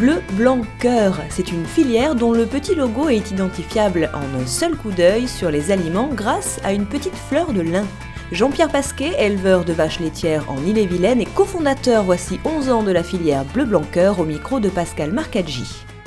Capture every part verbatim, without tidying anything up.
Bleu, blanc, cœur, c'est une filière dont le petit logo est identifiable en un seul coup d'œil sur les aliments grâce à une petite fleur de lin. Jean-Pierre Pasquet, éleveur de vaches laitières en Ille-et-Vilaine et cofondateur voici onze ans de la filière Bleu, blanc, cœur au micro de Pascal Marcaggi.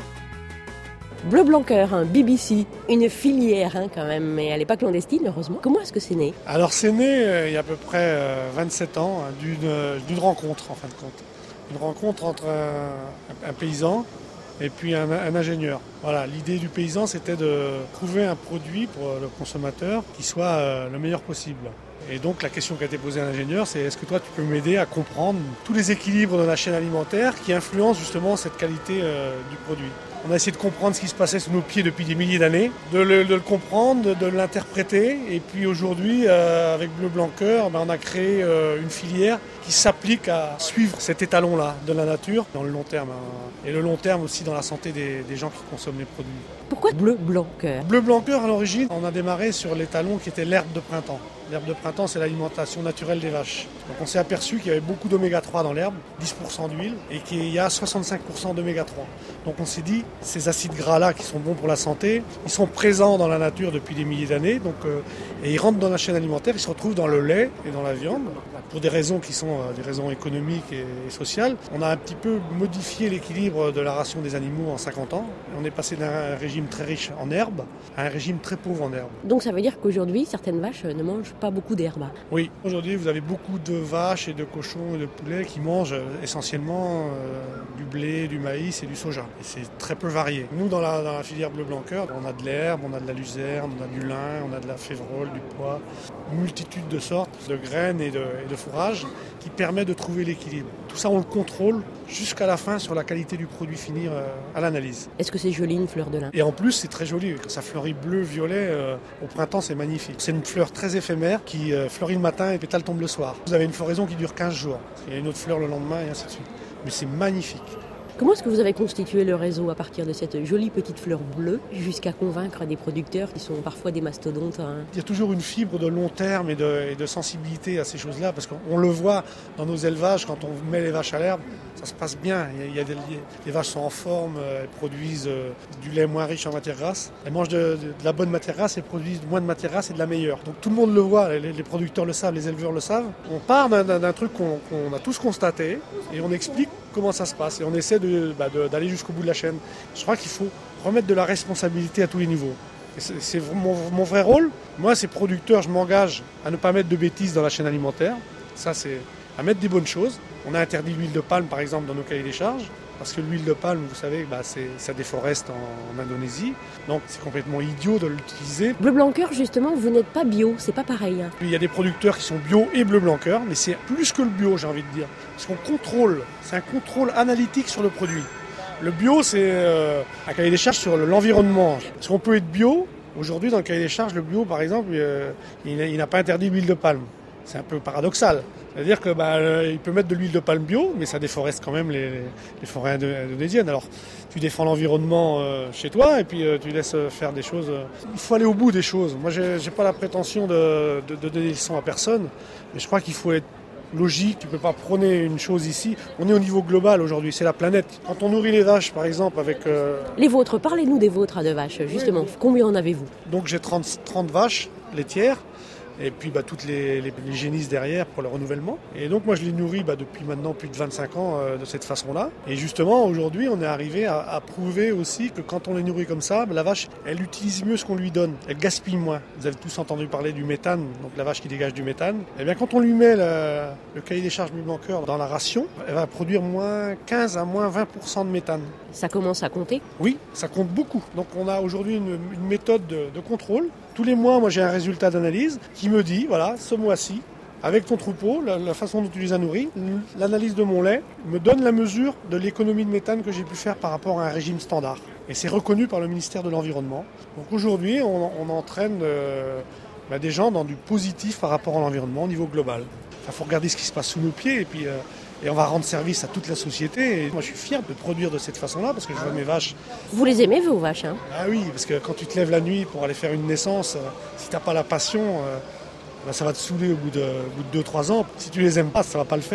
Bleu Blanc Cœur, hein, B B C, une filière hein, quand même, mais elle n'est pas clandestine heureusement. Comment est-ce que c'est né ? Alors c'est né euh, il y a à peu près euh, vingt-sept ans hein, d'une, euh, d'une rencontre en fin de compte. Une rencontre entre un, un paysan et puis un, un ingénieur. Voilà, l'idée du paysan c'était de trouver un produit pour le consommateur qui soit euh, le meilleur possible. Et donc la question qui a été posée à l'ingénieur, c'est est-ce que toi tu peux m'aider à comprendre tous les équilibres de la chaîne alimentaire qui influencent justement cette qualité euh, du produit. On a essayé de comprendre ce qui se passait sous nos pieds depuis des milliers d'années, de le, de le comprendre, de, de l'interpréter. Et puis aujourd'hui, euh, avec Bleu Blanc Cœur, ben, on a créé euh, une filière qui s'applique à suivre cet étalon-là de la nature dans le long terme. Hein, et le long terme aussi dans la santé des, des gens qui consomment les produits. Pourquoi Bleu Blanc Cœur ? Bleu Blanc Cœur, à l'origine, on a démarré sur l'étalon qui était l'herbe de printemps. L'herbe de printemps, c'est l'alimentation naturelle des vaches. Donc on s'est aperçu qu'il y avait beaucoup d'oméga trois dans l'herbe, dix pour cent d'huile, et qu'il y a soixante-cinq pour cent d'oméga trois. Donc on s'est dit, ces acides gras-là qui sont bons pour la santé, ils sont présents dans la nature depuis des milliers d'années, donc, euh, et ils rentrent dans la chaîne alimentaire, ils se retrouvent dans le lait et dans la viande, pour des raisons qui sont euh, des raisons économiques et, et sociales. On a un petit peu modifié l'équilibre de la ration des animaux en cinquante ans. On est passé d'un régime très riche en herbe à un régime très pauvre en herbe. Donc ça veut dire qu'aujourd'hui, certaines vaches ne mangent pas beaucoup d'herbe. Oui, aujourd'hui vous avez beaucoup de vaches et de cochons et de poulets qui mangent essentiellement euh, du blé, du maïs et du soja. Et c'est très peu varié. Nous dans la, dans la filière Bleu Blanc Cœur, on a de l'herbe, on a de la luzerne, on a du lin, on a de la févrole, du pois, une multitude de sortes de graines et de, et de fourrages qui permet de trouver l'équilibre. Tout ça on le contrôle jusqu'à la fin sur la qualité du produit fini euh, à l'analyse. Est-ce que c'est joli une fleur de lin ? Et en plus c'est très joli, ça fleurit bleu, violet, euh, au printemps c'est magnifique. C'est une fleur très éphémère qui euh, fleurit le matin et les pétales tombent le soir. Vous avez une floraison qui dure quinze jours, il y a une autre fleur le lendemain et ainsi de suite. Mais c'est magnifique. Comment est-ce que vous avez constitué le réseau à partir de cette jolie petite fleur bleue jusqu'à convaincre des producteurs qui sont parfois des mastodontes hein ? Il y a toujours une fibre de long terme et de, et de sensibilité à ces choses-là parce qu'on le voit dans nos élevages quand on met les vaches à l'herbe, ça se passe bien. Il y a, il y a des, les vaches sont en forme, elles produisent du lait moins riche en matière grasse. Elles mangent de, de, de la bonne matière grasse et produisent moins de matière grasse et de la meilleure. Donc tout le monde le voit, les, les producteurs le savent, les éleveurs le savent. On part d'un, d'un truc qu'on, qu'on a tous constaté et on explique comment ça se passe et on essaie de, bah de, d'aller jusqu'au bout de la chaîne. Je crois qu'il faut remettre de la responsabilité à tous les niveaux. Et c'est, c'est mon, mon vrai rôle. Moi, c'est producteur, je m'engage à ne pas mettre de bêtises dans la chaîne alimentaire. Ça, c'est à mettre des bonnes choses. On a interdit l'huile de palme, par exemple, dans nos cahiers des charges. Parce que l'huile de palme, vous savez, bah, c'est, ça déforeste en, en Indonésie. Donc c'est complètement idiot de l'utiliser. Bleu Blanc Cœur, justement, vous n'êtes pas bio, c'est pas pareil. Hein. Il y a des producteurs qui sont bio et Bleu Blanc Cœur, mais c'est plus que le bio, j'ai envie de dire. Parce qu'on contrôle, c'est un contrôle analytique sur le produit. Le bio, c'est euh, un cahier des charges sur l'environnement. Parce qu'on peut être bio. Aujourd'hui, dans le cahier des charges, le bio, par exemple, euh, il, il n'a pas interdit l'huile de palme. C'est un peu paradoxal. C'est-à-dire que bah, euh, il peut mettre de l'huile de palme bio, mais ça déforeste quand même les, les, les forêts indonésiennes. Alors, tu défends l'environnement euh, chez toi et puis euh, tu laisses faire des choses. Euh... Il faut aller au bout des choses. Moi, j'ai, j'ai pas la prétention de, de, de donner des leçons à personne, mais je crois qu'il faut être logique. Tu peux pas prôner une chose ici. On est au niveau global aujourd'hui, c'est la planète. Quand on nourrit les vaches, par exemple, avec... Euh... Les vôtres, parlez-nous des vôtres de vaches, justement. Oui. Combien en avez-vous ? Donc j'ai trente, trente vaches laitières. Et puis bah, toutes les, les, les génisses derrière pour le renouvellement. Et donc moi je les nourris bah, depuis maintenant plus de vingt-cinq ans euh, de cette façon-là. Et justement aujourd'hui on est arrivé à, à prouver aussi que quand on les nourrit comme ça, bah, la vache elle utilise mieux ce qu'on lui donne, elle gaspille moins. Vous avez tous entendu parler du méthane, donc la vache qui dégage du méthane. Et bien quand on lui met le, le cahier des charges Bleu Blanc Cœur dans la ration, elle va produire moins quinze à moins vingt pour cent de méthane. Ça commence à compter ? Oui, ça compte beaucoup. Donc on a aujourd'hui une, une méthode de, de contrôle. Tous les mois, moi j'ai un résultat d'analyse qui me dit, voilà, ce mois-ci, avec ton troupeau, la, la façon dont tu les as nourris, l'analyse de mon lait me donne la mesure de l'économie de méthane que j'ai pu faire par rapport à un régime standard. Et c'est reconnu par le ministère de l'Environnement. Donc aujourd'hui, on, on entraîne euh, bah, des gens dans du positif par rapport à l'environnement au niveau global. Il faut regarder ce qui se passe sous nos pieds et puis... Euh, Et on va rendre service à toute la société. Et moi, je suis fier de produire de cette façon-là parce que je vois mes vaches. Vous les aimez, vos vaches hein ? Ah oui, parce que quand tu te lèves la nuit pour aller faire une naissance, euh, si tu n'as pas la passion, euh, ben ça va te saouler au bout de, au bout de deux trois ans. Si tu les aimes pas, ça va pas le faire.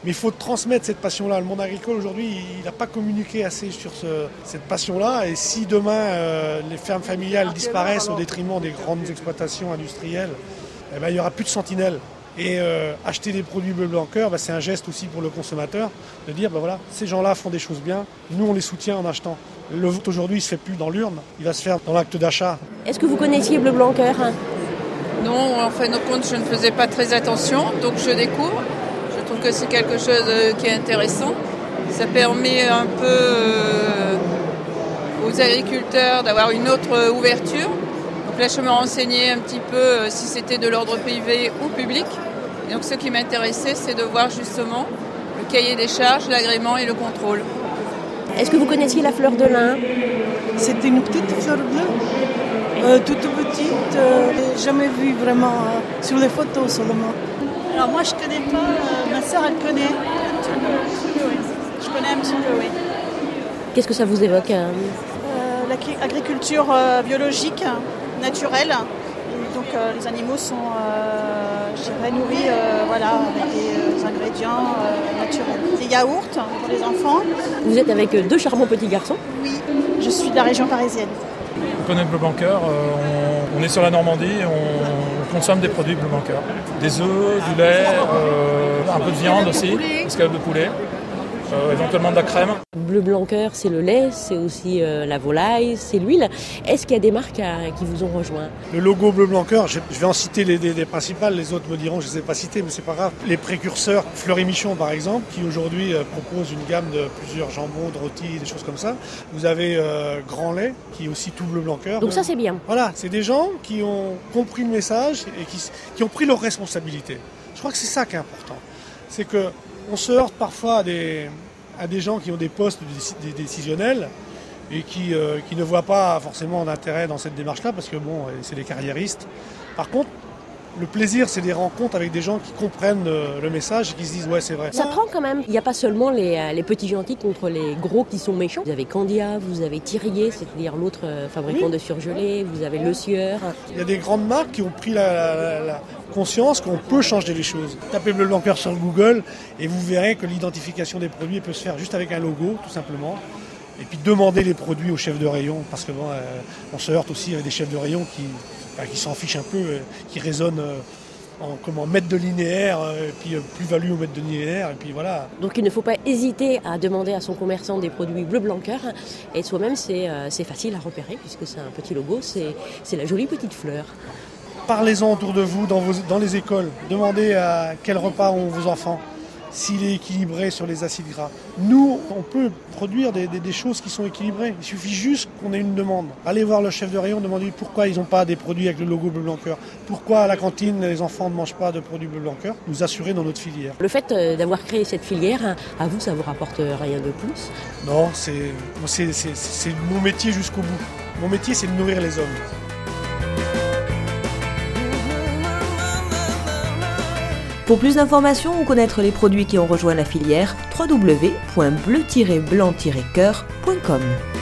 Mais il faut transmettre cette passion-là. Le monde agricole aujourd'hui, il n'a pas communiqué assez sur ce, cette passion-là. Et si demain euh, les fermes familiales disparaissent au détriment des grandes exploitations industrielles, eh ben, il n'y aura plus de sentinelles. Et euh, acheter des produits Bleu Blanc Cœur, bah, c'est un geste aussi pour le consommateur de dire, bah, voilà, ces gens-là font des choses bien, nous on les soutient en achetant. Le vote aujourd'hui, il ne se fait plus dans l'urne, il va se faire dans l'acte d'achat. Est-ce que vous connaissiez Bleu Blanc Cœur ? Non, en fin de compte, je ne faisais pas très attention, donc je découvre. Je trouve que c'est quelque chose qui est intéressant. Ça permet un peu euh, aux agriculteurs d'avoir une autre ouverture. Donc là, je me renseignais un petit peu euh, si c'était de l'ordre privé ou public. Et donc ce qui m'intéressait, c'est de voir justement le cahier des charges, l'agrément et le contrôle. Est-ce que vous connaissiez la fleur de lin ? C'était une petite fleur bleue, euh, toute petite, euh, jamais vue vraiment euh, sur les photos seulement. Alors moi je connais pas, euh, ma sœur elle connaît un petit peu, un petit peu, oui. Je connais un petit peu, oui. Qu'est-ce que ça vous évoque ? euh, L'agriculture euh, biologique, naturelle. Et donc euh, les animaux sont, euh, je dirais, nourris euh, voilà, avec des euh, ingrédients euh, naturels. Des yaourts pour les enfants. Vous êtes avec deux charmants petits garçons ? Oui, je suis de la région parisienne. On connaît Bleu Blanc Cœur, euh, on, on est sur la Normandie, on, on consomme des produits Bleu Blanc Cœur. Des œufs, du lait, euh, un peu de viande aussi, escalope de poulet, euh, éventuellement de la crème. Bleu Blanc Cœur, c'est le lait, c'est aussi euh, la volaille, c'est l'huile. Est-ce qu'il y a des marques à, qui vous ont rejoint ? Le logo Bleu Blanc Cœur, je, je vais en citer les, les, les principales, les autres me diront que je ne les ai pas cités, mais c'est pas grave. Les précurseurs, Fleury Michon par exemple, qui aujourd'hui euh, propose une gamme de plusieurs jambons, de rôtis, des choses comme ça. Vous avez euh, Grand Lait, qui est aussi tout Bleu Blanc Cœur. Donc ça c'est bien. Voilà, c'est des gens qui ont compris le message et qui, qui ont pris leurs responsabilités. Je crois que c'est ça qui est important. C'est qu'on se heurte parfois à des, à des gens qui ont des postes des décisionnels et qui, euh, qui ne voient pas forcément d'intérêt dans cette démarche-là parce que bon, c'est des carriéristes. Par contre, le plaisir, c'est des rencontres avec des gens qui comprennent le message et qui se disent « ouais, c'est vrai ». Ça prend quand même. Il n'y a pas seulement les, les petits gentils contre les gros qui sont méchants. Vous avez Candia, vous avez Thirier, c'est-à-dire l'autre fabricant oui. de surgelés, vous avez Le Sieur. Il y a des grandes marques qui ont pris la, la, la conscience qu'on peut changer les choses. Tapez Bleu Blanc Cœur sur Google et vous verrez que l'identification des produits peut se faire juste avec un logo, tout simplement. Et puis demander les produits aux chefs de rayon, parce que bon, euh, on se heurte aussi avec des chefs de rayon qui, enfin, qui s'en fichent un peu, euh, qui raisonnent euh, en comment mètre de linéaire, euh, et puis euh, plus-value au mètre de linéaire, et puis voilà. Donc il ne faut pas hésiter à demander à son commerçant des produits Bleu Blanc Cœur, et soi-même c'est, euh, c'est facile à repérer, puisque c'est un petit logo, c'est, c'est la jolie petite fleur. Parlez-en autour de vous, dans, vos, dans les écoles, demandez à quel repas ont vos enfants. S'il est équilibré sur les acides gras. Nous, on peut produire des, des, des choses qui sont équilibrées. Il suffit juste qu'on ait une demande. Allez voir le chef de rayon, demandez pourquoi ils n'ont pas des produits avec le logo Bleu Blanc Cœur. Pourquoi à la cantine, les enfants ne mangent pas de produits Bleu Blanc Cœur. Nous assurer dans notre filière. Le fait d'avoir créé cette filière, à vous, ça ne vous rapporte rien de plus ? Non, c'est, c'est, c'est, c'est mon métier jusqu'au bout. Mon métier, c'est de nourrir les hommes. Pour plus d'informations ou connaître les produits qui ont rejoint la filière, w w w point bleu tiret blanc tiret cœur point com.